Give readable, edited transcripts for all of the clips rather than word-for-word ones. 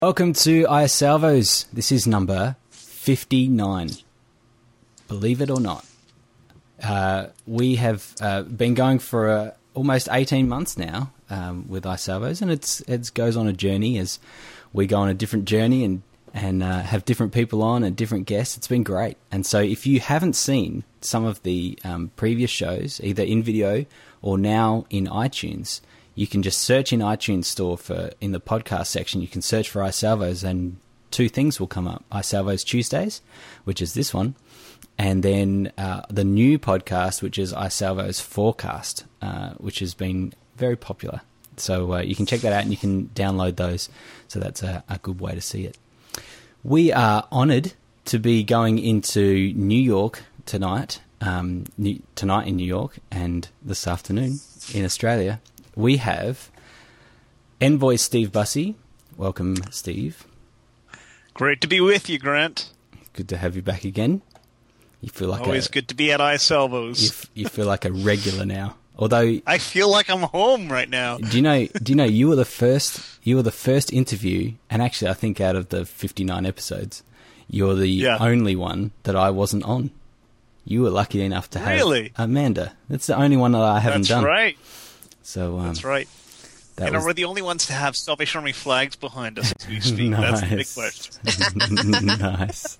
Welcome to iSalvos. This is number 59. Believe it or not. We have been going for almost 18 months now with iSalvos, and it goes on a journey as we go on a different journey and have different people on and different guests. It's been great. And so if you haven't seen some of the previous shows, either in video or now in iTunes, you can just search in iTunes Store in the podcast section. You can search for iSalvos, and two things will come up: iSalvos Tuesdays, which is this one, and then the new podcast, which is iSalvos Forecast, which has been very popular. So you can check that out, and you can download those. So that's a good way to see it. We are honoured to be going into New York tonight in New York, and this afternoon in Australia. We have Envoy Steve Bussey. Welcome, Steve. Great to be with you, Grant. Good to have you back again. You feel like always good to be at iSalvos. You feel like a regular now. Although I feel like I'm home right now. Do you know you were the first interview, and actually I think out of the 59 episodes, you're the only one that I wasn't on. You were lucky enough to have Amanda. That's the only one that I haven't done. That's right. So that's right. We're the only ones to have Salvation Army flags behind us as we speak. Nice. That's the big question. Nice.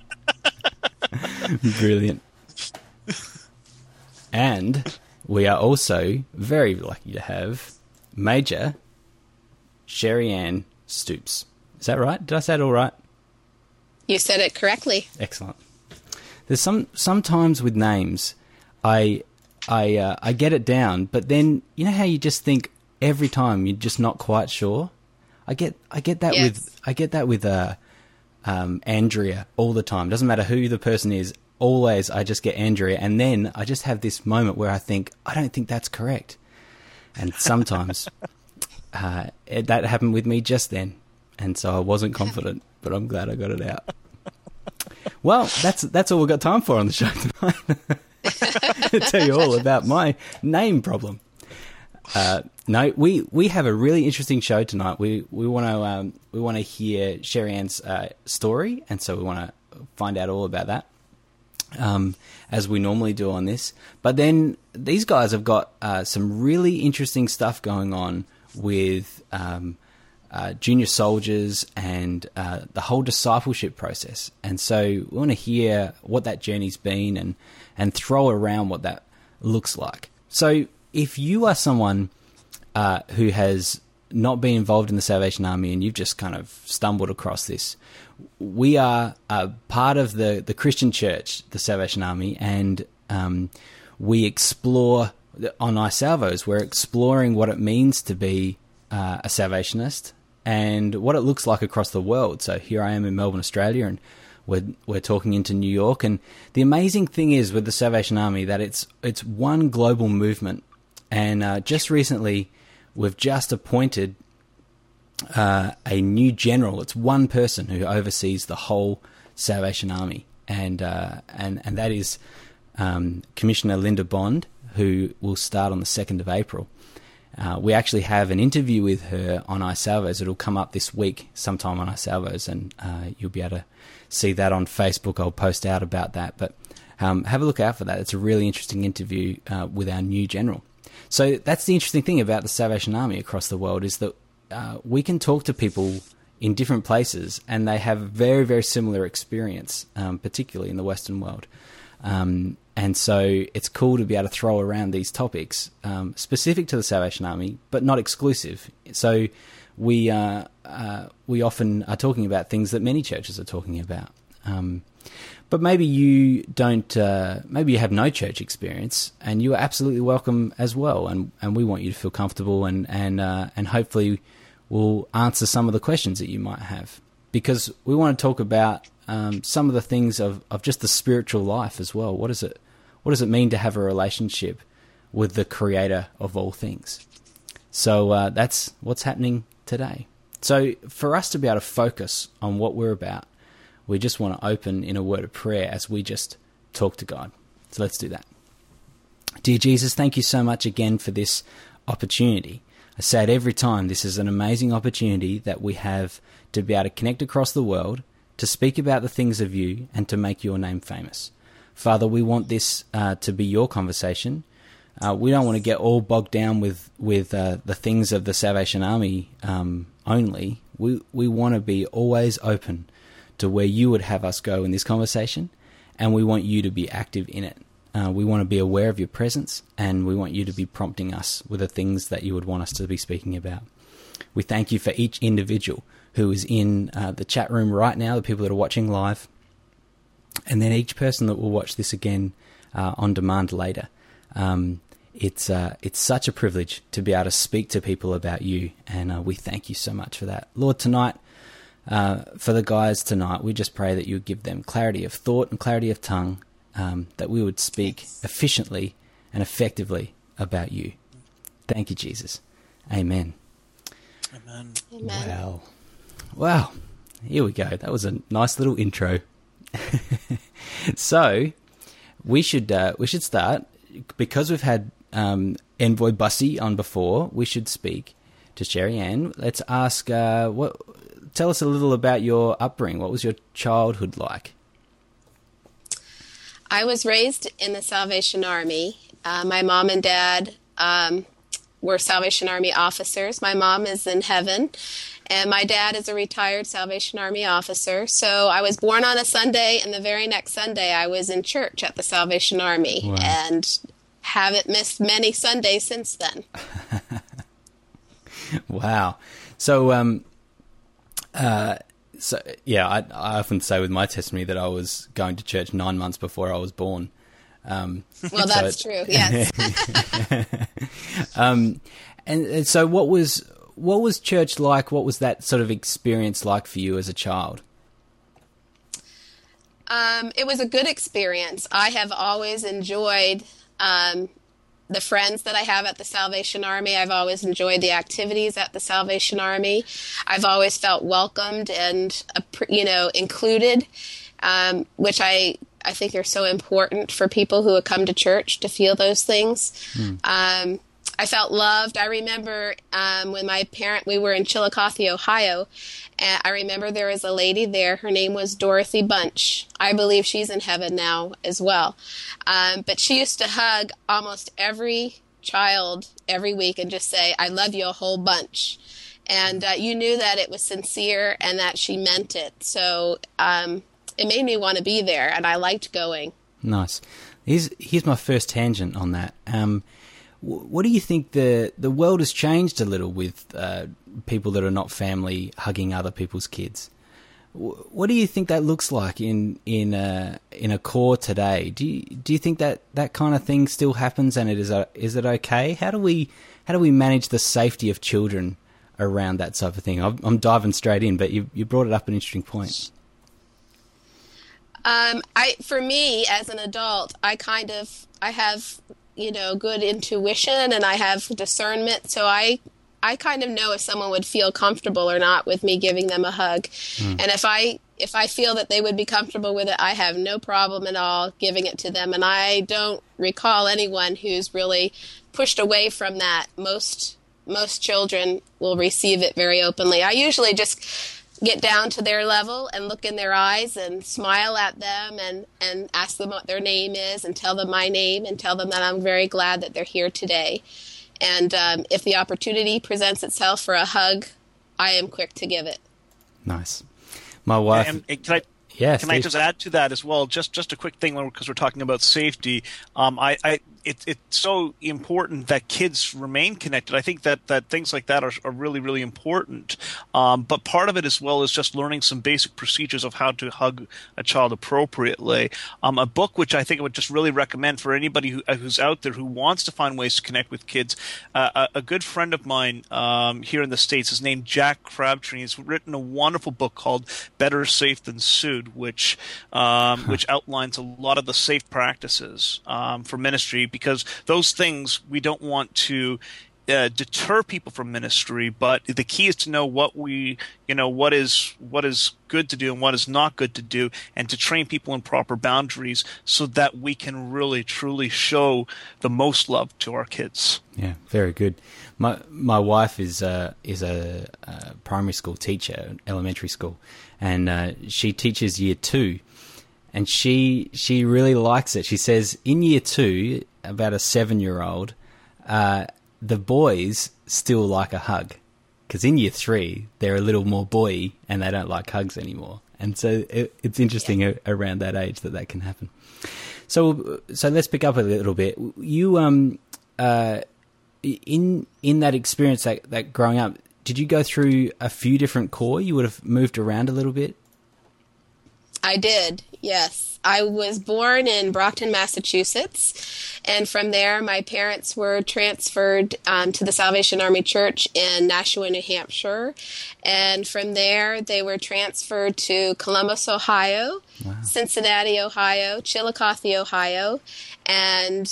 Brilliant. And we are also very lucky to have Major Sherry Ann Stoops. Is that right? Did I say it all right? You said it correctly. Excellent. There's sometimes with names, I get it down, but then you know how you just think every time you're just not quite sure. I get that with Andrea all the time. Doesn't matter who the person is. Always, I just get Andrea, and then I just have this moment where I think I don't think that's correct, and sometimes that happened with me just then, and so I wasn't confident, but I'm glad I got it out. Well, that's all we've got time for on the show tonight. To tell you all about my name problem. No, we have a really interesting show tonight. We want to hear Sherry Ann's story, and so we want to find out all about that, as we normally do on this. But then these guys have got some really interesting stuff going on with junior soldiers and the whole discipleship process. And so we want to hear what that journey's been and throw around what that looks like. So if you are someone who has not been involved in the Salvation Army and you've just kind of stumbled across this, we are part of the Christian church, the Salvation Army, and we explore on iSalvos. We're exploring what it means to be a Salvationist and what it looks like across the world. So here I am in Melbourne, Australia, and we're talking into New York. And the amazing thing is with the Salvation Army that it's one global movement. And just recently, we've just appointed a new general. It's one person who oversees the whole Salvation Army, and that is Commissioner Linda Bond, who will start on the 2nd of April. We actually have an interview with her on iSalvos. It'll come up this week sometime on iSalvos, and you'll be able to see that on Facebook. I'll post out about that. But have a look out for that. It's a really interesting interview with our new general. So that's the interesting thing about the Salvation Army across the world is that we can talk to people in different places and they have a very, very similar experience, particularly in the Western world. And so it's cool to be able to throw around these topics specific to the Salvation Army, but not exclusive. So we often are talking about things that many churches are talking about. But maybe you don't. Maybe you have no church experience, and you are absolutely welcome as well. And we want you to feel comfortable, and hopefully we'll answer some of the questions that you might have, because we want to talk about some of the things of just the spiritual life as well. What does it mean to have a relationship with the Creator of all things? So that's what's happening today. So for us to be able to focus on what we're about, we just want to open in a word of prayer as we just talk to God. So let's do that. Dear Jesus, thank you so much again for this opportunity. I say it every time, this is an amazing opportunity that we have to be able to connect across the world, to speak about the things of you, and to make your name famous. Father, we want this to be your conversation. We don't want to get all bogged down with the things of the Salvation Army only. We want to be always open to where you would have us go in this conversation, and we want you to be active in it. We want to be aware of your presence, and we want you to be prompting us with the things that you would want us to be speaking about. We thank you for each individual who is in the chat room right now, the people that are watching live, and then each person that will watch this again on demand later. It's such a privilege to be able to speak to people about you, and we thank you so much for that. Lord, tonight, for the guys tonight, we just pray that you would give them clarity of thought and clarity of tongue, that we would speak efficiently and effectively about you. Thank you, Jesus. Amen. Amen. Amen. Wow. Here we go. That was a nice little intro. So we should start, because we've had Envoy Bussy on before. We should speak to Sherry Ann. Let's ask, tell us a little about your upbringing. What was your childhood like? I was raised in the Salvation Army. My mom and dad were Salvation Army officers. My mom is in heaven, and my dad is a retired Salvation Army officer. So I was born on a Sunday, and the very next Sunday I was in church at the Salvation Army. Wow. And haven't missed many Sundays since then. Wow. So, I often say with my testimony that I was going to church 9 months before I was born. Well, that's true. Yes. And so, what was church like? What was that sort of experience like for you as a child? It was a good experience. I have always enjoyed the friends that I have at the Salvation Army. I've always enjoyed the activities at the Salvation Army. I've always felt welcomed and, included, which I think are so important for people who have come to church to feel those things. I felt loved. I remember when we were in Chillicothe, Ohio, and I remember there was a lady there. Her name was Dorothy Bunch. I believe she's in heaven now as well. But she used to hug almost every child every week and just say, "I love you a whole bunch." And you knew that it was sincere and that she meant it. So it made me want to be there, and I liked going. Nice. Here's my first tangent on that. What do you think the world has changed a little with people that are not family hugging other people's kids? What do you think that looks like in a core today? Do you think that kind of thing still happens, and is it okay? How do we manage the safety of children around that type of thing? I'm diving straight in, but you brought it up an interesting point. For me as an adult, I have good intuition, and I have discernment, so I kind of know if someone would feel comfortable or not with me giving them a hug. And if I feel that they would be comfortable with it, I have no problem at all giving it to them. And I don't recall anyone who's really pushed away from that. Most children will receive it very openly. I usually just get down to their level and look in their eyes and smile at them and ask them what their name is and tell them my name and tell them that I'm very glad that they're here today. And if the opportunity presents itself for a hug, I am quick to give it. Nice. My wife... Can I just add to that as well? Just a quick thing, because we're talking about safety. It's so important that kids remain connected. I think that things like that are really, really important. But part of it as well is just learning some basic procedures of how to hug a child appropriately. A book which I think I would just really recommend for anybody who's out there who wants to find ways to connect with kids. A good friend of mine here in the States is named Jack Crabtree. He's written a wonderful book called Better Safe Than Sued, which outlines a lot of the safe practices for ministry, because those things we don't want to deter people from ministry, but the key is to know what is good to do and what is not good to do, and to train people in proper boundaries so that we can really truly show the most love to our kids. Yeah, very good. My wife is a primary school teacher, elementary school, and she teaches year 2, and she really likes it. She says in year 2, about a 7-year-old, the boys still like a hug, because in year 3 they're a little more boy-y and they don't like hugs anymore. And so it's interesting around that age that can happen. So let's pick up a little bit. You in that experience that growing up, did you go through a few different corps? You would have moved around a little bit. I did, yes. I was born in Brockton, Massachusetts, and from there my parents were transferred to the Salvation Army Church in Nashua, New Hampshire, and from there they were transferred to Columbus, Ohio, wow. Cincinnati, Ohio, Chillicothe, Ohio, and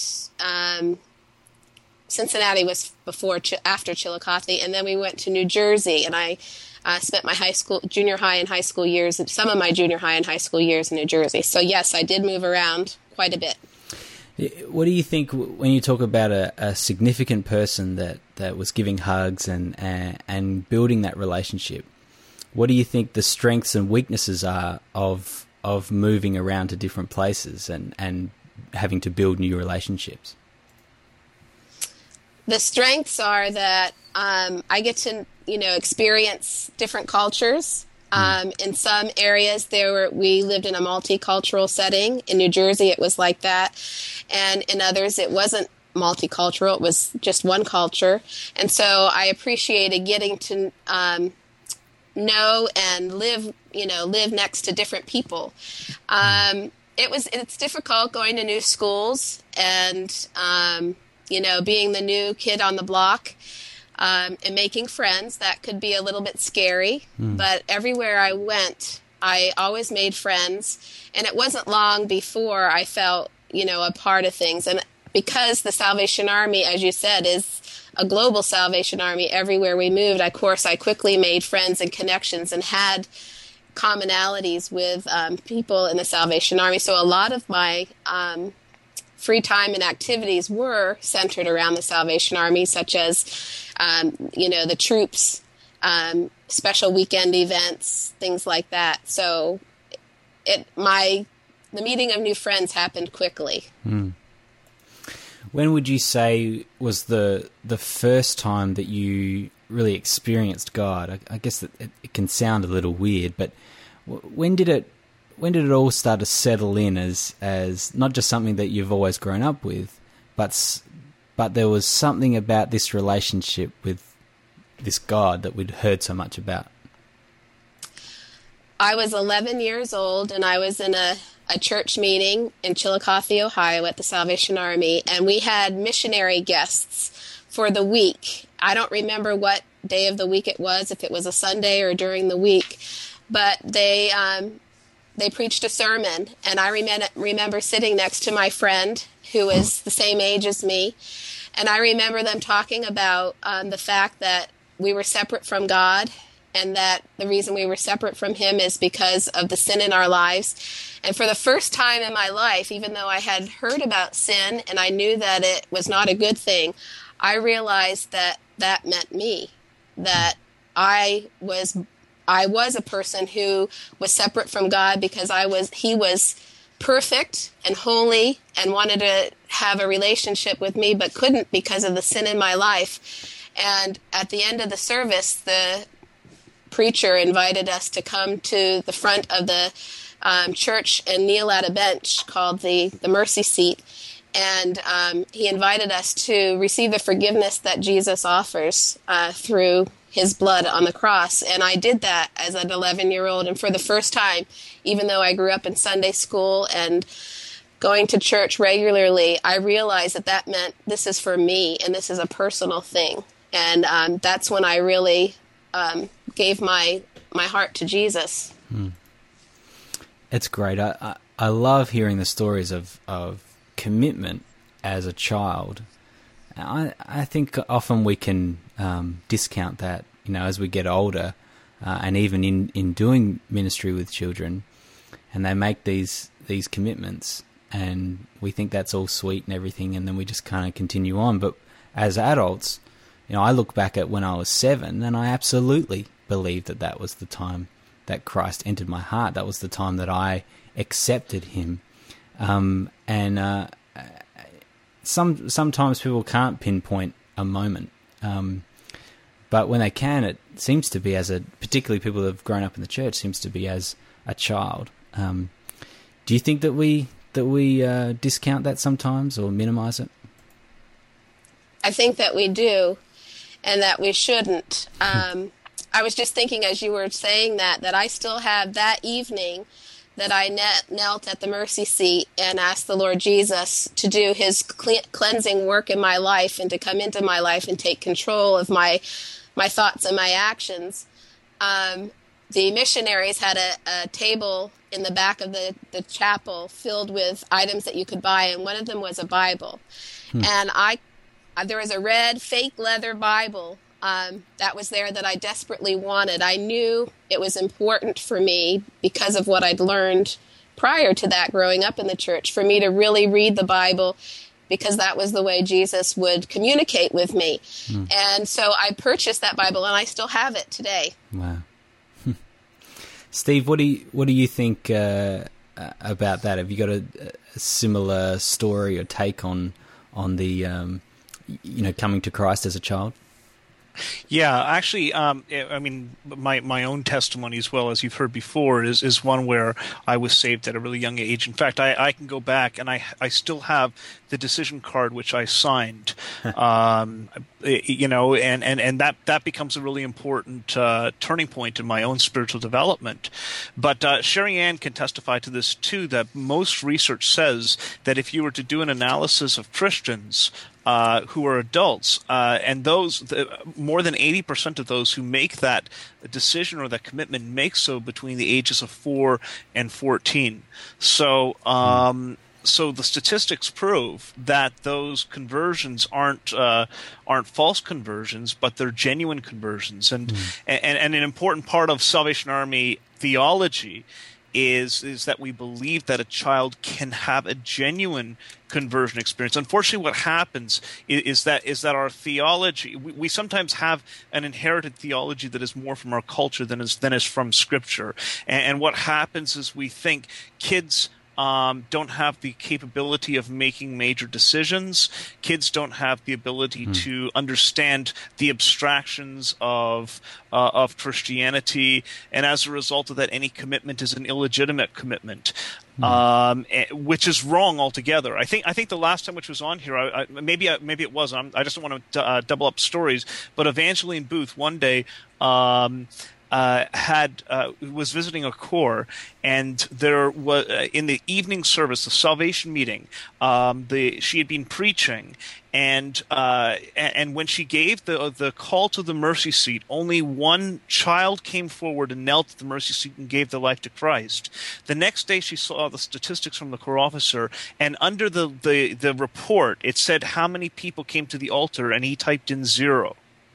Cincinnati was after Chillicothe, and then we went to New Jersey, and I spent my junior high and high school years, some of my junior high and high school years in New Jersey. So yes, I did move around quite a bit. What do you think when you talk about a significant person that was giving hugs and building that relationship? What do you think the strengths and weaknesses are of moving around to different places and having to build new relationships? The strengths are that I get to experience different cultures. In some areas we lived in a multicultural setting. In New Jersey it was like that, and in others it wasn't multicultural, it was just one culture. And so I appreciated getting to know and live next to different people. It's difficult going to new schools and being the new kid on the block. And making friends, that could be a little bit scary. But everywhere I went, I always made friends. And it wasn't long before I felt, a part of things. And because the Salvation Army, as you said, is a global Salvation Army, everywhere we moved, I quickly made friends and connections and had commonalities with people in the Salvation Army. So a lot of my free time and activities were centered around the Salvation Army, such as, the troops, special weekend events, things like that. So the meeting of new friends happened quickly. When would you say was the first time that you really experienced God? I guess that it can sound a little weird, but when did it all start to settle in as not just something that you've always grown up with, but there was something about this relationship with this God that we'd heard so much about? I was 11 years old, and I was in a church meeting in Chillicothe, Ohio at the Salvation Army, and we had missionary guests for the week. I don't remember what day of the week it was, if it was a Sunday or during the week, but they preached a sermon, and I remember sitting next to my friend who was the same age as me, and I remember them talking about the fact that we were separate from God, and that the reason we were separate from Him is because of the sin in our lives. And for the first time in my life, even though I had heard about sin and I knew that it was not a good thing, I realized that meant me, that I was a person who was separate from God because He was perfect and holy and wanted to have a relationship with me, but couldn't because of the sin in my life. And at the end of the service, the preacher invited us to come to the front of the church and kneel at a bench called the mercy seat. And he invited us to receive the forgiveness that Jesus offers through His blood on the cross. And I did that as an 11-year-old. And for the first time, even though I grew up in Sunday school and going to church regularly, I realized that meant this is for me and this is a personal thing. And that's when I really gave my heart to Jesus. It's great. I love hearing the stories of commitment as a child I think often we can discount that, as we get older, and even in doing ministry with children, and they make these commitments, and we think that's all sweet and everything, and then we just kind of continue on. But as adults, I look back at when I was 7, and I absolutely believed that was the time that Christ entered my heart. That was the time that I accepted him. Sometimes people can't pinpoint a moment, but when they can, it seems to be particularly people that have grown up in the church, seems to be as a child. Do you think that we discount that sometimes or minimize it? I think that we do, and that we shouldn't. I was just thinking as you were saying that I still have that evening that I knelt at the mercy seat and asked the Lord Jesus to do his cleansing work in my life and to come into my life and take control of my thoughts and my actions. The missionaries had a table in the back of the chapel filled with items that you could buy, and one of them was a Bible. And there was a red fake leather Bible that was there that I desperately wanted. I knew it was important for me because of what I'd learned prior to that growing up in the church, for me to really read the Bible, because that was the way Jesus would communicate with me. And so I purchased that Bible, and I still have it today. Wow. Steve, what do you think about that? Have you got a similar story or take on the coming to Christ as a child? Yeah, actually, I mean, my own testimony, as well as you've heard before, is one where I was saved at a really young age. In fact, I can go back, and I still have the decision card which I signed. And that becomes a really important turning point in my own spiritual development. But Sherry Ann can testify to this too, that most research says that if you were to do an analysis of Christians who are adults, and more than 80% of those who make that decision or that commitment make so between the ages of 4 and 14. So the statistics prove that those conversions aren't false conversions, but they're genuine conversions. And an important part of Salvation Army theology is that we believe that a child can have a genuine conversion experience. Unfortunately, what happens is that our theology, we sometimes have an inherited theology that is more from our culture than is from Scripture. And what happens is we think kids don't have the capability of making major decisions. Kids don't have the ability to understand the abstractions of Christianity, and as a result of that, any commitment is an illegitimate commitment, which is wrong altogether. I think the last time which was on here, maybe it was. I just don't want to double up stories, but Evangeline Booth one day was visiting a corps, and there was in the evening service, the salvation meeting, she had been preaching, and when she gave the call to the mercy seat, only one child came forward and knelt at the mercy seat and gave their life to Christ. The next day, she saw the statistics from the corps officer, and under the report, it said how many people came to the altar, and he typed in 0.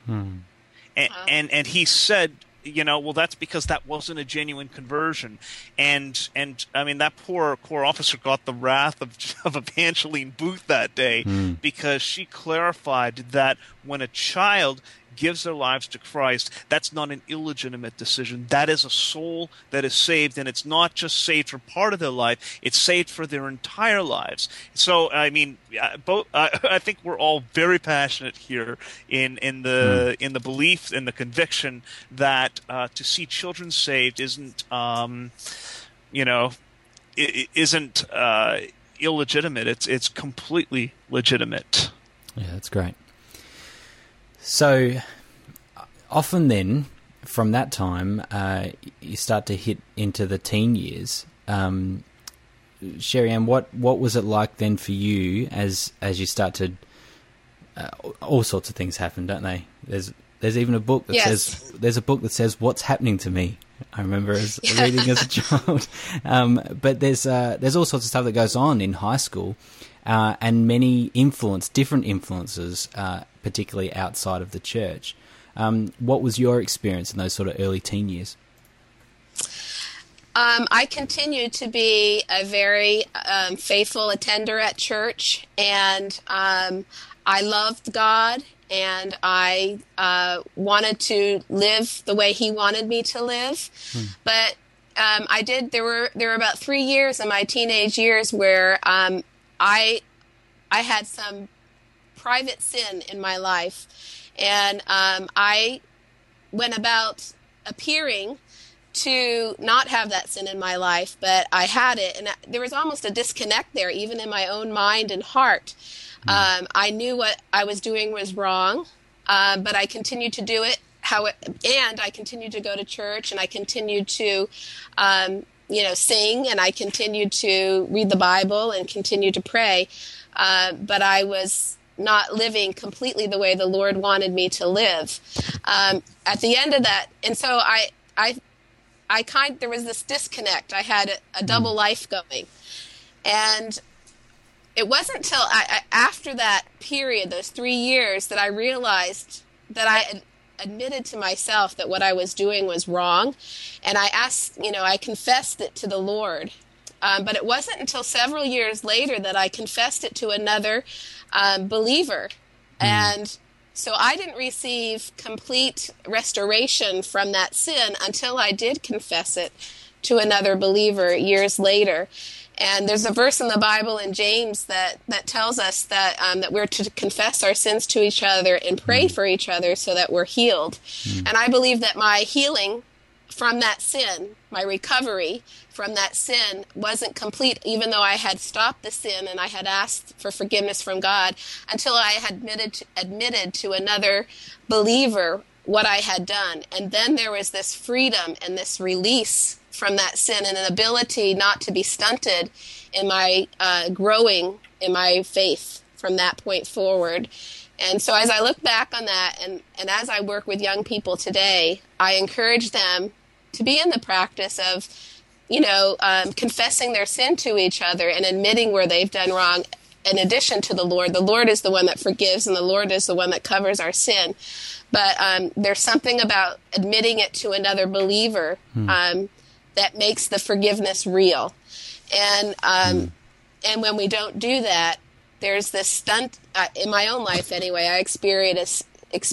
And he said, well, that's because that wasn't a genuine conversion. And I mean, that poor corps officer got the wrath of Evangeline Booth that day, because she clarified that when a child gives their lives to Christ, that's not an illegitimate decision. That is a soul that is saved, and it's not just saved for part of their life, it's saved for their entire lives. So, I mean, I think we're all very passionate here in the belief and the conviction that to see children saved isn't illegitimate. It's completely legitimate. Yeah, that's great. So often then, from that time, you start to hit into the teen years. Sherry Ann, what was it like then for you as you start to... all sorts of things happen, don't they? There's even a book that says... There's a book that says, "What's happening to me?" I remember reading as a child. But there's all sorts of stuff that goes on in high school. and many different influences, particularly outside of the church. What was your experience in those sort of early teen years? I continued to be a very faithful attender at church, and I loved God, and I wanted to live the way He wanted me to live. But I did. There were about 3 years in my teenage years where I had some private sin in my life, and I went about appearing to not have that sin in my life, but I had it, and there was almost a disconnect there, even in my own mind and heart. I knew what I was doing was wrong, but I continued to do it. And I continued to go to church, and I continued to, sing, and I continued to read the Bible and continue to pray. But I was not living completely the way the Lord wanted me to live. At the end of that, and so there was this disconnect. I had a double life going, and it wasn't until after that period, those 3 years, that I realized that I admitted to myself that what I was doing was wrong, and I confessed it to the Lord. But it wasn't until several years later that I confessed it to another believer, and so I didn't receive complete restoration from that sin until I did confess it to another believer years later. And there's a verse in the Bible in James that tells us that we're to confess our sins to each other and pray for each other so that we're healed. And I believe that my healing from that sin, my recovery from that sin, wasn't complete, even though I had stopped the sin and I had asked for forgiveness from God, until I had admitted to another believer what I had done. And then there was this freedom and this release from that sin, and an ability not to be stunted in my growing in my faith from that point forward. And so as I look back on that, and as I work with young people today, I encourage them to be in the practice of, confessing their sin to each other and admitting where they've done wrong. In addition to the Lord is the one that forgives, and the Lord is the one that covers our sin. But there's something about admitting it to another believer that makes the forgiveness real. And when we don't do that, there's this stunt in my own life anyway. I experienced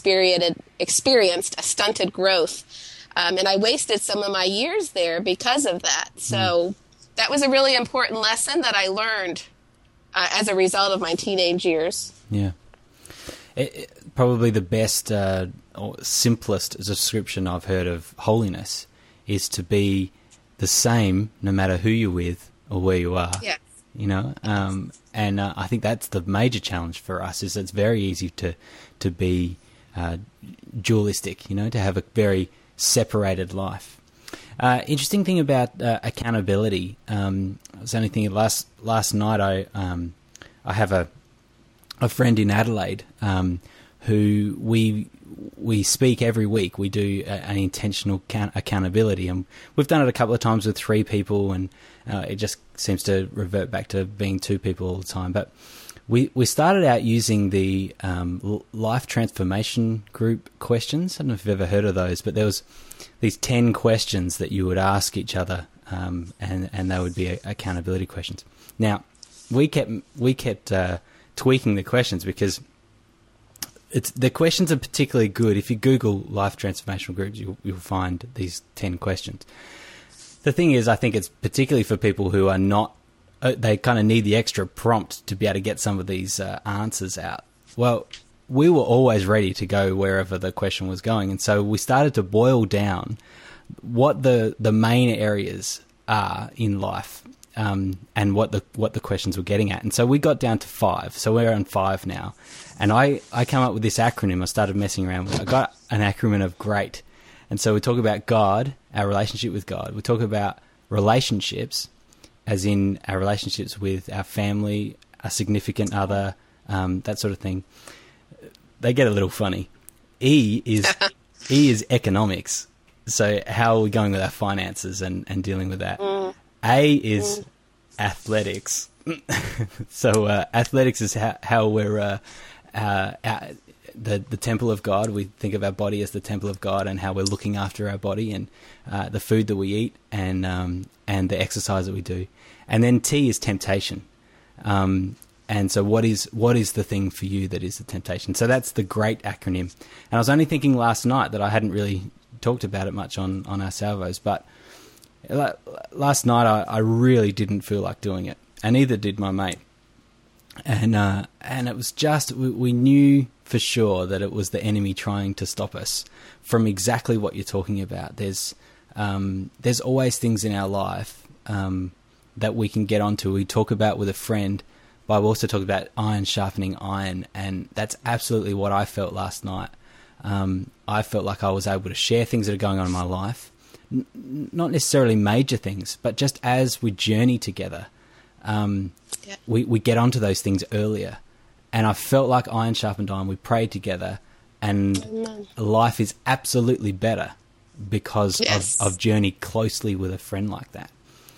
a stunted growth, and I wasted some of my years there because of that. So that was a really important lesson that I learned as a result of my teenage years. Yeah. Probably the best or simplest description I've heard of holiness is to be the same no matter who you're with or where you are. Yes. And I think that's the major challenge for us, is it's very easy to be dualistic, to have a very separated life. Interesting thing about accountability. I was only thinking last night I have a friend in Adelaide who we speak every week. We do an intentional accountability, and we've done it a couple of times with 3 people, and it just seems to revert back to being 2 people all the time. But we started out using the life transformation group questions. I don't know if you've ever heard of those, but there was these 10 questions that you would ask each other, and they would be accountability questions. Now, we kept tweaking the questions because the questions are particularly good. If you Google life transformational groups, you'll find these 10 questions. The thing is, I think it's particularly for people who are not, they kind of need the extra prompt to be able to get some of these answers out. Well, we were always ready to go wherever the question was going, and so we started to boil down what the main areas are in life, and what the questions were getting at. And so we got down to 5. So we're on 5 now. And I came up with this acronym. I started messing around with it. I got an acronym of GREAT. And so we talk about God, our relationship with God. We talk about relationships, as in our relationships with our family, a significant other, that sort of thing. They get a little funny. E is economics. So how are we going with our finances and dealing with that? A is athletics. So athletics is how we're the temple of God. We think of our body as the temple of God, and how we're looking after our body, and the food that we eat, and the exercise that we do. And then T is temptation. And so what is the thing for you that is the temptation? So that's the GREAT acronym. And I was only thinking last night that I hadn't really talked about it much on our salvos, but last night I really didn't feel like doing it, and neither did my mate. And it was just, we knew for sure that it was the enemy trying to stop us from exactly what you're talking about. There's always things in our life that we can get onto. We talk about with a friend, but I also talk about iron sharpening iron, and that's absolutely what I felt last night. I felt like I was able to share things that are going on in my life, not necessarily major things, but just as we journey together, we get onto those things earlier. And I felt like iron sharpened iron. We prayed together, and life is absolutely better because I've journeyed closely with a friend like that.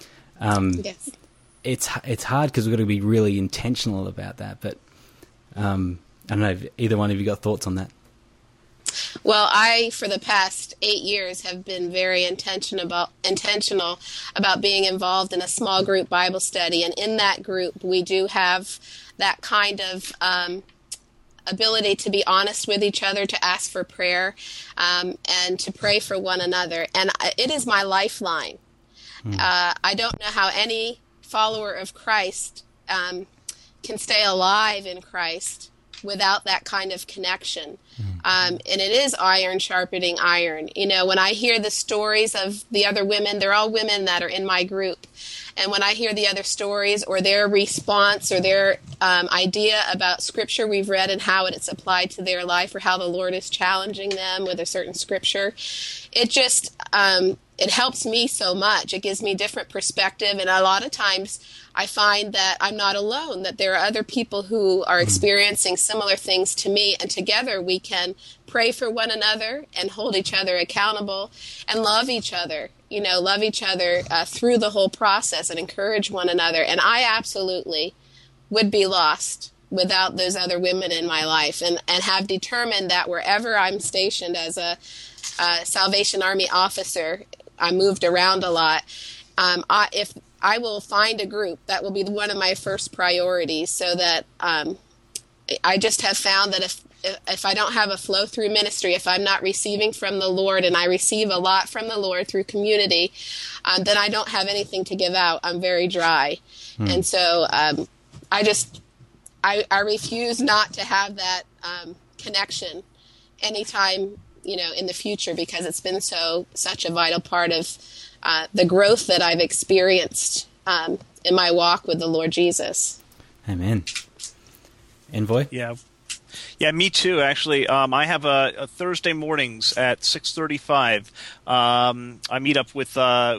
It's hard because we've got to be really intentional about that. But I don't know if either one of you got thoughts on that. Well, I, for the past 8 years, have been very intentional about being involved in a small group Bible study. And in that group, we do have that kind of ability to be honest with each other, to ask for prayer, and to pray for one another. And it is my lifeline. I don't know how any follower of Christ can stay alive in Christ without that kind of connection. And it is iron sharpening iron. You know, when I hear the stories of the other women, they're all women that are in my group. And when I hear the other stories or their response or their idea about scripture we've read and how it's applied to their life, or how the Lord is challenging them with a certain scripture, it just, it helps me so much. It gives me different perspective. And a lot of times I find that I'm not alone, that there are other people who are experiencing similar things to me. And together we can pray for one another and hold each other accountable and love each other, through the whole process, and encourage one another. And I absolutely would be lost without those other women in my life, and have determined that wherever I'm stationed as a Salvation Army officer, I moved around a lot. If I will find a group, that will be one of my first priorities, so that I just have found that if I don't have a flow through ministry, if I'm not receiving from the Lord, and I receive a lot from the Lord through community, then I don't have anything to give out. I'm very dry. And so I refuse not to have that connection anytime, in the future, because it's been such a vital part of the growth that I've experienced in my walk with the Lord Jesus. Amen. Envoy? Yeah, me too. Actually, I have a Thursday mornings at 6:35. I meet up with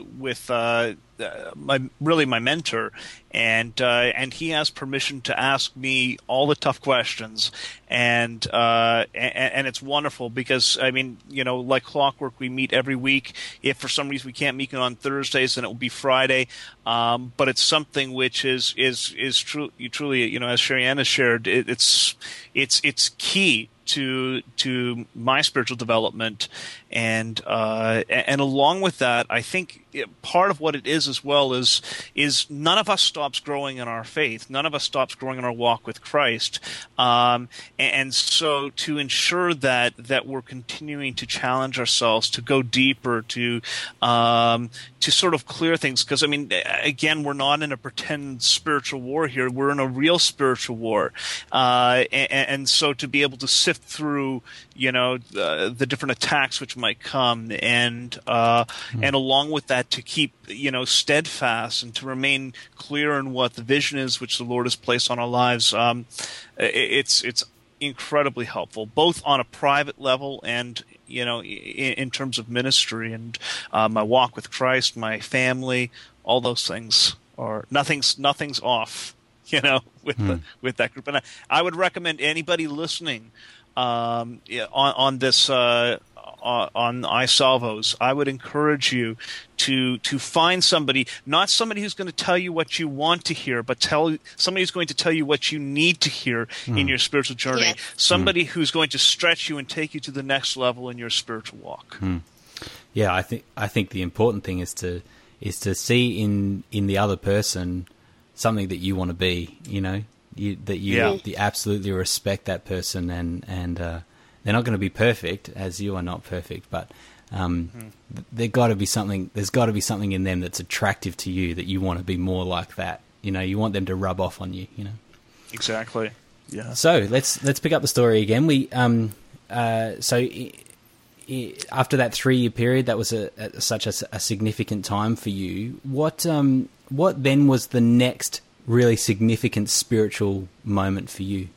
my mentor, and he has permission to ask me all the tough questions, and it's wonderful because, I mean, like clockwork, we meet every week. If for some reason we can't meet on Thursdays, then it will be Friday. But it's something which is truly, as Sherry-Ann has shared, it's key to my spiritual development, and along with that, I think part of what it is as well is none of us stops growing in our faith. None of us stops growing in our walk with Christ, and so to ensure that we're continuing to challenge ourselves to go deeper, to sort of clear things, because I mean, again, we're not in a pretend spiritual war here. We're in a real spiritual war, and so to be able to sift through, the different attacks which might come, and along with that, to keep, steadfast and to remain clear in what the vision is which the Lord has placed on our lives. It's incredibly helpful, both on a private level and, in terms of ministry and my walk with Christ, my family, all those things. Or nothing's off, with that group. And I would recommend anybody listening on this on iSalvos, I would encourage you to find somebody, not somebody who's going to tell you what you want to hear, but somebody who's going to tell you what you need to hear in your spiritual journey. Yes. Somebody who's going to stretch you and take you to the next level in your spiritual walk. Yeah, I think the important thing is to see in the other person something that you want to be. You know, you absolutely respect that person, and they're not going to be perfect, as you are not perfect, but there's got to be something in them that's attractive to you, that you want to be more like that. You know, you want them to rub off on you. You know, exactly. Yeah. So let's pick up the story again. We after that 3-year period, that was such a significant time for you. What then was the next really significant spiritual moment for you?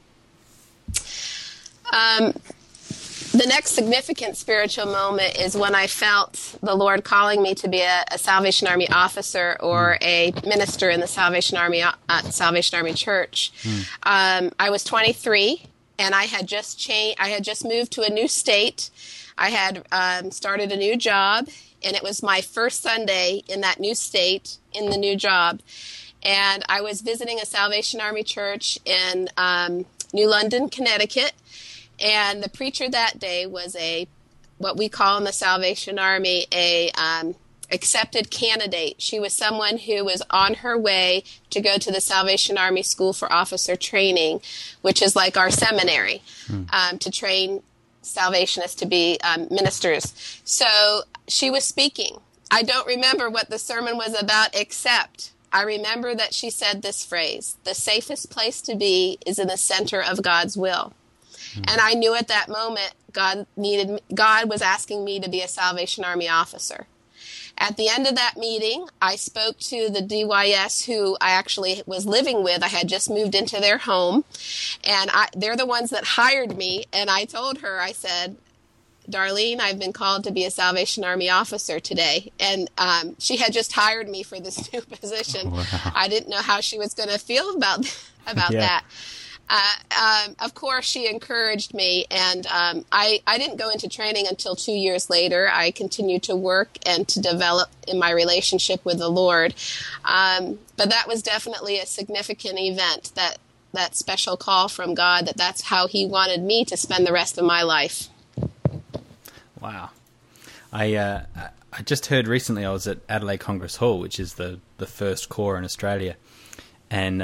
The next significant spiritual moment is when I felt the Lord calling me to be a Salvation Army officer or a minister in the Salvation Army Church. I was 23, and I had just moved to a new state. I had started a new job, and it was my first Sunday in that new state, in the new job. And I was visiting a Salvation Army church in New London, Connecticut. And the preacher that day was what we call in the Salvation Army, a accepted candidate. She was someone who was on her way to go to the Salvation Army School for Officer Training, which is like our seminary, to train Salvationists to be ministers. So she was speaking. I don't remember what the sermon was about, except I remember that she said this phrase: the safest place to be is in the center of God's will. And I knew at that moment God was asking me to be a Salvation Army officer. At the end of that meeting, I spoke to the DYS who I actually was living with. I had just moved into their home, and they're the ones that hired me. And I told her, I said, Darlene, I've been called to be a Salvation Army officer today. And she had just hired me for this new position. Wow. I didn't know how she was going to feel about that. Of course, she encouraged me, and I didn't go into training until 2 years later. I continued to work and to develop in my relationship with the Lord. But that was definitely a significant event, that special call from God, that's how He wanted me to spend the rest of my life. Wow. I just heard recently, I was at Adelaide Congress Hall, which is the first corps in Australia, and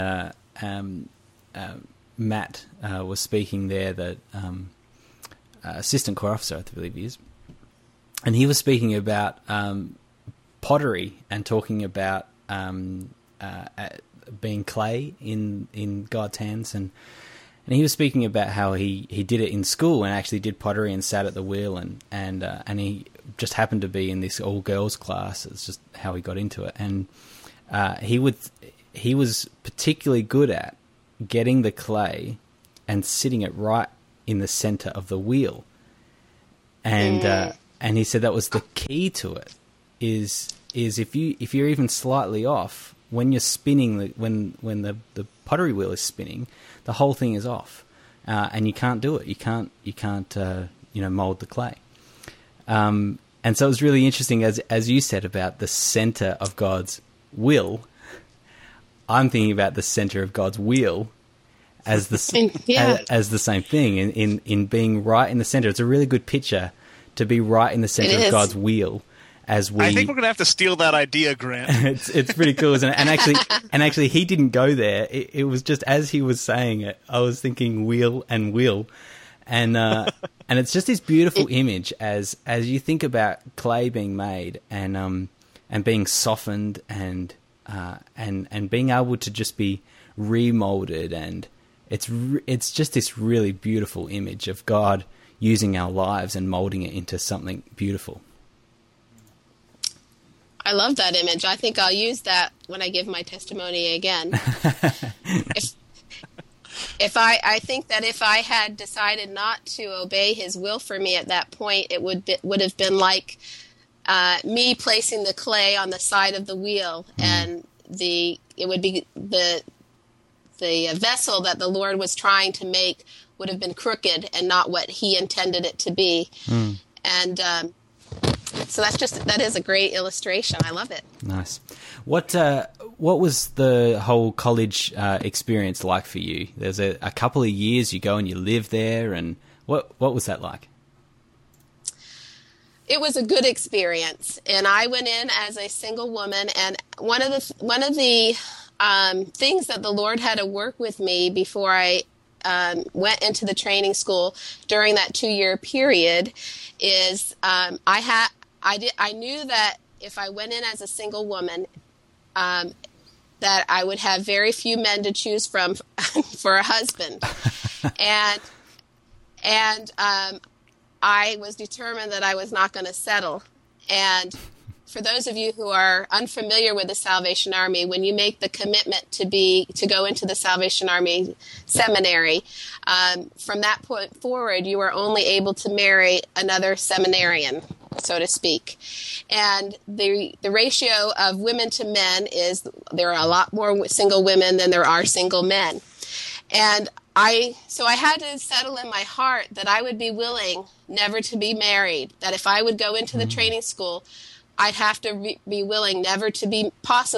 Matt was speaking there, that assistant corps officer, I believe he is, and he was speaking about pottery and talking about being clay in God's hands, and he was speaking about how he did it in school and actually did pottery and sat at the wheel, and he just happened to be in this all girls class. It's just how he got into it, and he was particularly good at getting the clay and sitting it right in the center of the wheel, and he said that was the key to it. Is if you're even slightly off when you're spinning, when the pottery wheel is spinning, the whole thing is off, and you can't do it. You can't mold the clay. And so it was really interesting, as you said about the center of God's will. I'm thinking about the center of God's wheel as the as the same thing in being right in the center. It's a really good picture to be right in the center of God's wheel. I think we're going to have to steal that idea, Grant. It's pretty cool, isn't it? And actually, he didn't go there. It was just as he was saying it, I was thinking wheel and will, and it's just this beautiful image as you think about clay being made and being softened and being able to just be remolded, and it's just this really beautiful image of God using our lives and molding it into something beautiful. I love that image. I think I'll use that when I give my testimony again. I think that if I had decided not to obey His will for me at that point, it would have been like me placing the clay on the side of the wheel, and it would be the vessel that the Lord was trying to make would have been crooked and not what He intended it to be. And so that is a great illustration. I love it. Nice. What was the whole college experience like for you? There's a couple of years you go and you live there, and what was that like? It was a good experience, and I went in as a single woman. And one of the things that the Lord had to work with me before I went into the training school during that 2-year period is I knew that if I went in as a single woman, that I would have very few men to choose from for a husband, and I was determined that I was not going to settle. And for those of you who are unfamiliar with the Salvation Army, when you make the commitment to go into the Salvation Army seminary, from that point forward, you are only able to marry another seminarian, so to speak. And the ratio of women to men is there are a lot more single women than there are single men. And so I had to settle in my heart that I would be willing never to be married, that if I would go into the training school, I'd have to be willing never to be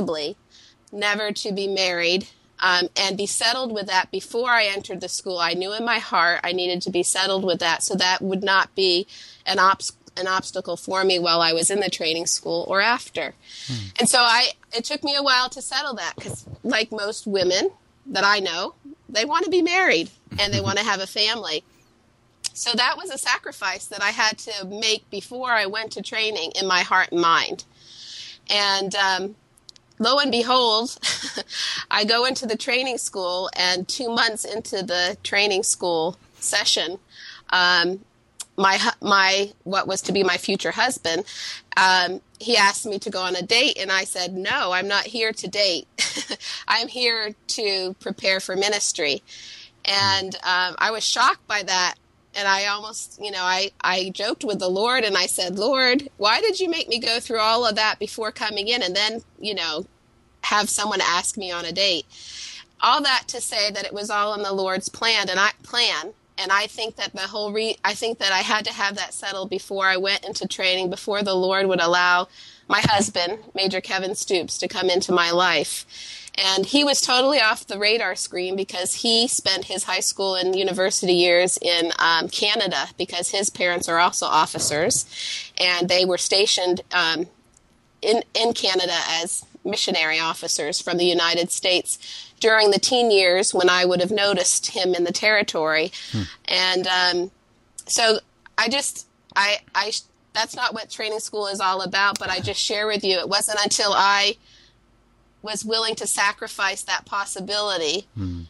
married, and be settled with that before I entered the school. I knew in my heart I needed to be settled with that, so that would not be an obstacle for me while I was in the training school or after. And so it took me a while to settle that, because like most women that I know, they want to be married and they want to have a family. So that was a sacrifice that I had to make before I went to training in my heart and mind. And lo and behold, I go into the training school, and 2 months into the training school session, my what was to be my future husband, he asked me to go on a date, and I said, no, I'm not here to date. I'm here to prepare for ministry. And I was shocked by that. And I almost, I joked with the Lord, and I said, Lord, why did you make me go through all of that before coming in and then, have someone ask me on a date? All that to say that it was all in the Lord's plan. And I think that I think that I had to have that settled before I went into training, before the Lord would allow my husband, Major Kevin Stoops, to come into my life. And he was totally off the radar screen because he spent his high school and university years in Canada, because his parents are also officers, and they were stationed in Canada as missionary officers from the United States during the teen years when I would have noticed him in the territory. And so that's not what training school is all about, but I just share with you, it wasn't until I was willing to sacrifice that possibility.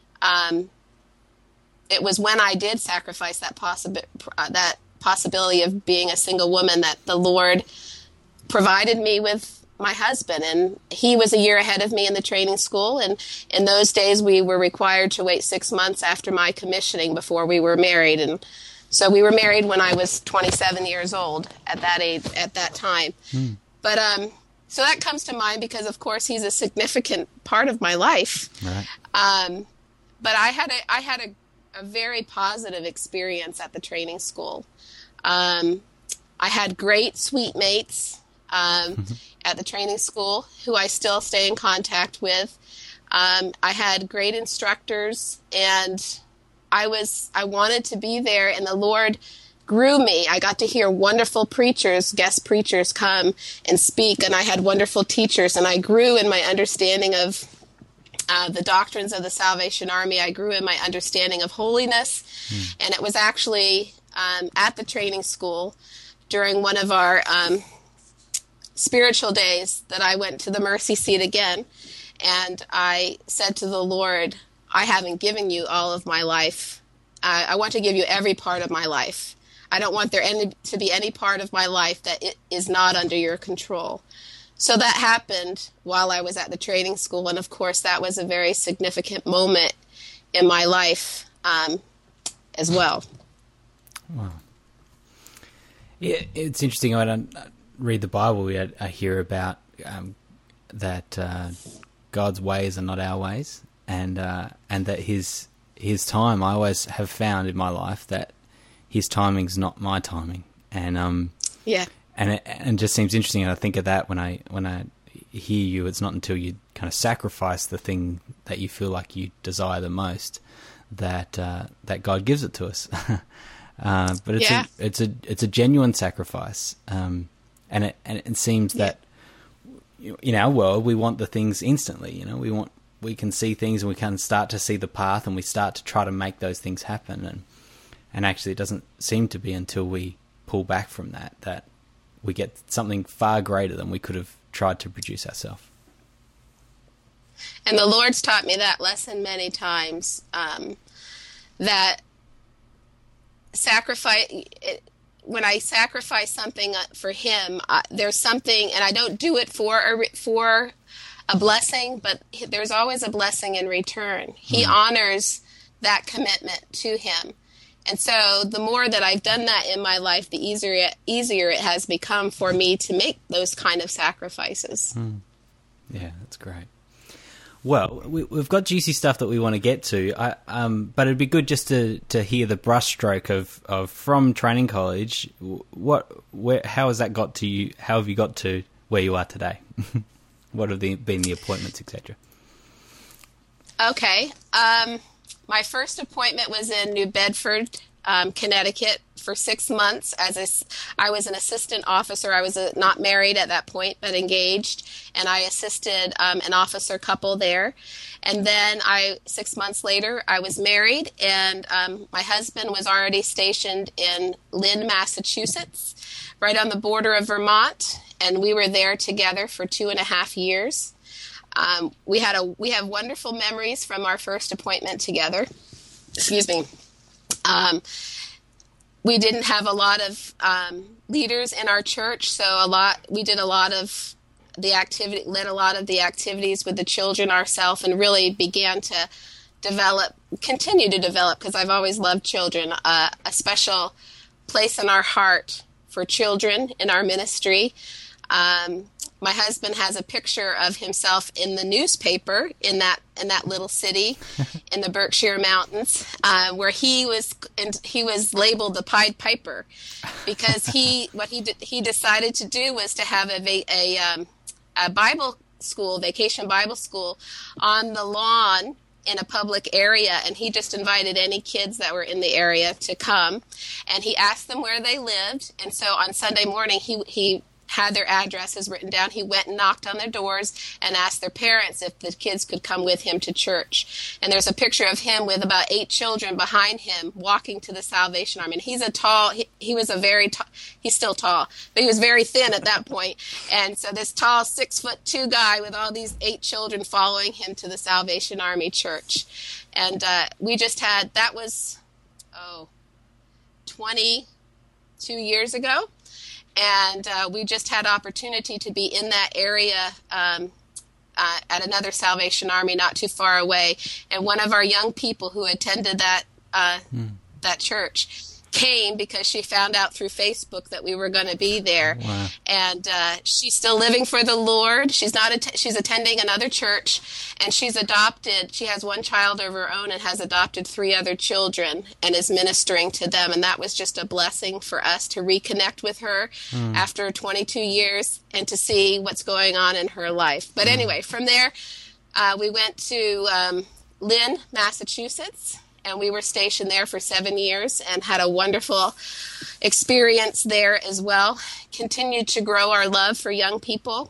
It was when I did sacrifice that possibility of being a single woman that the Lord provided me with my husband. And he was a year ahead of me in the training school. And in those days, we were required to wait 6 months after my commissioning before we were married. And so we were married when I was 27 years old at that age, at that time. But, so that comes to mind because, of course, he's a significant part of my life. Right. But I had a very positive experience at the training school. I had great suite mates at the training school who I still stay in contact with. I had great instructors, and I wanted to be there, and the Lord grew me. I got to hear wonderful preachers, guest preachers come and speak, and I had wonderful teachers, and I grew in my understanding of the doctrines of the Salvation Army. I grew in my understanding of holiness, and it was actually at the training school during one of our spiritual days that I went to the mercy seat again, and I said to the Lord, I haven't given you all of my life. I want to give you every part of my life. I don't want there to be any part of my life that it is not under your control. So that happened while I was at the training school, and of course that was a very significant moment in my life as well. Wow. Yeah, it's interesting. I don't read the Bible. I hear about that God's ways are not our ways, and that His time. I always have found in my life that His timing's not my timing, Yeah. And it just seems interesting, and I think of that when I hear you. It's not until you kind of sacrifice the thing that you feel like you desire the most that God gives it to us. But it's a genuine sacrifice, and it seems that in our world we want the things instantly. We can see things and we can start to see the path, and we start to try to make those things happen, and actually it doesn't seem to be until we pull back from that we get something far greater than we could have tried to produce ourselves. And the Lord's taught me that lesson many times, that when I sacrifice something for Him, there's something, and I don't do it for a blessing, but there's always a blessing in return. He honors that commitment to Him. And so the more that I've done that in my life, the easier it has become for me to make those kind of sacrifices. Yeah, that's great. Well, we've got juicy stuff that we want to get to, but it'd be good just to hear the brushstroke of from training college. How has that got to you? How have you got to where you are today? What have been the appointments, etc.? Okay. My first appointment was in New Bedford, Connecticut, for 6 months. I was an assistant officer. I was not married at that point, but engaged, and I assisted an officer couple there. And then 6 months later, I was married, and my husband was already stationed in Lynn, Massachusetts, right on the border of Vermont, and we were there together for 2.5 years. We have wonderful memories from our first appointment together. Excuse me. We didn't have a lot of leaders in our church, so we did a lot of the activities with the children ourselves, and really began to continue to develop, because I've always loved children, a special place in our heart for children in our ministry. My husband has a picture of himself in the newspaper in that little city in the Berkshire Mountains, where he was labeled the Pied Piper, because what he decided to do was to have a Bible school, vacation Bible school, on the lawn in a public area, and he just invited any kids that were in the area to come, and he asked them where they lived. And so on Sunday morning, he had their addresses written down. He went and knocked on their doors and asked their parents if the kids could come with him to church. And there's a picture of him with about 8 children behind him walking to the Salvation Army. And he's he's still tall, but he was very thin at that point. And so this tall 6'2" guy with all these 8 children following him to the Salvation Army church. And we just had, that was 22 years ago. And we just had opportunity to be in that area at another Salvation Army not too far away. And one of our young people who attended that church came because she found out through Facebook that we were going to be there. Wow. And she's still living for the Lord. She's attending another church, and she's adopted. She has 1 child of her own and has adopted 3 other children and is ministering to them. And that was just a blessing for us to reconnect with her after 22 years and to see what's going on in her life. But anyway, from there, we went to Lynn, Massachusetts. And we were stationed there for 7 years and had a wonderful experience there as well. Continued to grow our love for young people.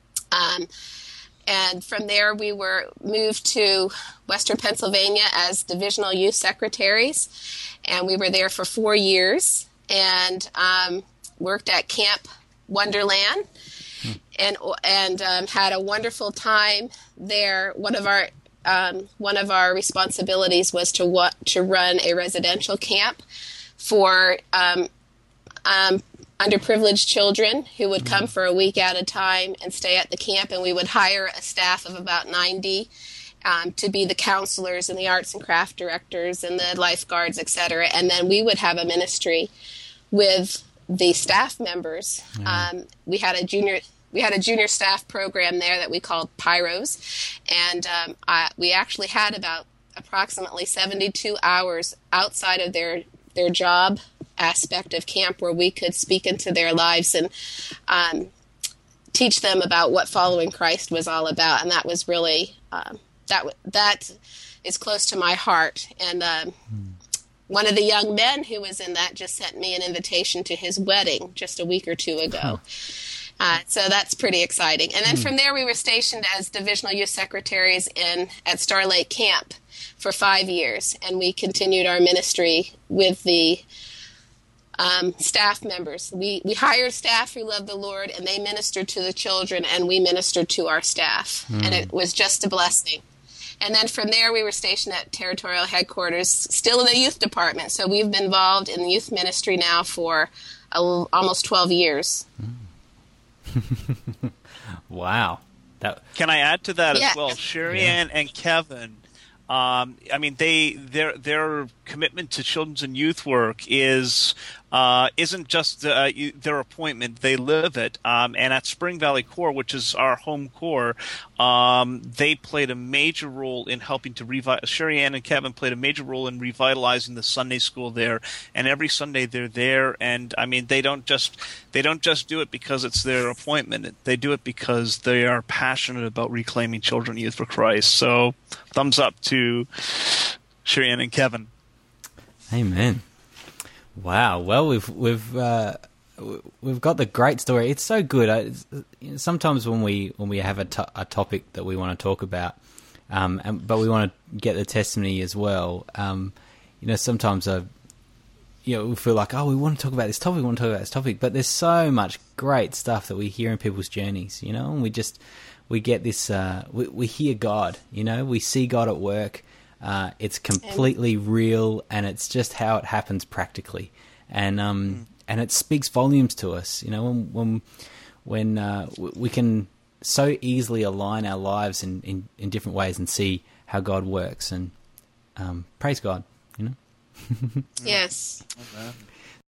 And from there, we were moved to Western Pennsylvania as divisional youth secretaries. And we were there for 4 years and worked at Camp Wonderland and had a wonderful time there. One of our responsibilities was to run a residential camp for underprivileged children who would come for a week at a time and stay at the camp, and we would hire a staff of about 90 to be the counselors and the arts and craft directors and the lifeguards, etc. And then we would have a ministry with the staff members. We had a junior staff program there that we called Pyros, and we actually had about approximately 72 hours outside of their job aspect of camp where we could speak into their lives and teach them about what following Christ was all about. And that was really, that is close to my heart. And one of the young men who was in that just sent me an invitation to his wedding just a week or two ago. So that's pretty exciting. And then from there, we were stationed as divisional youth secretaries at Star Lake Camp for 5 years. And we continued our ministry with the staff members. We hired staff who loved the Lord, and they ministered to the children, and we ministered to our staff. And it was just a blessing. And then from there, we were stationed at territorial headquarters, still in the youth department. So we've been involved in the youth ministry now for almost 12 years. Wow. Can I add to that as well? Sherry Ann and Kevin, I mean, their commitment to children's and youth work isn't just their appointment; they live it. And at Spring Valley Corps, which is our home corps, they played a major role in helping to Sherry Ann and Kevin played a major role in revitalizing the Sunday school there. And every Sunday they're there. And I mean, they don't just do it because it's their appointment. They do it because they are passionate about reclaiming children and youth for Christ. So, thumbs up to Sherry Ann and Kevin. Amen. Wow. Well, we've got the great story. It's so good. Sometimes when we have a topic that we want to talk about, but we want to get the testimony as well. Sometimes we feel like, we want to talk about this topic. But there's so much great stuff that we hear in people's journeys, and we get this. We hear God, we see God at work. It's completely real, and it's just how it happens practically, and it speaks volumes to us. When we can so easily align our lives in different ways and see how God works, and praise God. Yes.